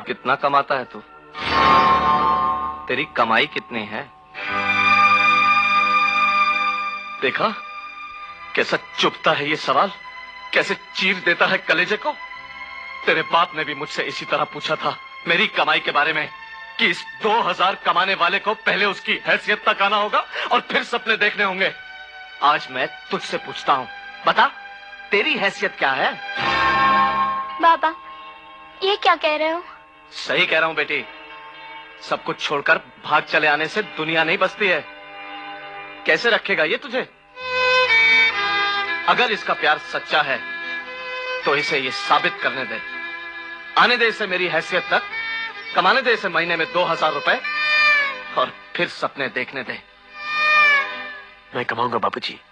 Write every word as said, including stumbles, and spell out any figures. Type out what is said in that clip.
कितना कमाता है तू? तेरी कमाई कितनी है? देखा कैसा चुभता है ये सवाल, कैसे चीर देता है कलेजे को। तेरे बाप ने भी मुझसे इसी तरह पूछा था मेरी कमाई के बारे में कि इस दो हजार कमाने वाले को पहले उसकी हैसियत तक आना होगा और फिर सपने देखने होंगे। आज मैं तुझसे पूछता हूँ, बता तेरी हैसियत क्या है? बाबा ये क्या कह रहे हो? सही कह रहा हूँ बेटी, सब कुछ छोड़कर भाग चले आने से दुनिया नहीं बसती है। कैसे रखेगा ये तुझे? अगर इसका प्यार सच्चा है तो इसे ये साबित करने दे। आने दे इसे मेरी हैसियत तक, कमाने दे इसे महीने में दो हजार रुपए और फिर सपने देखने दे। मैं कमाऊंगा बाबूजी,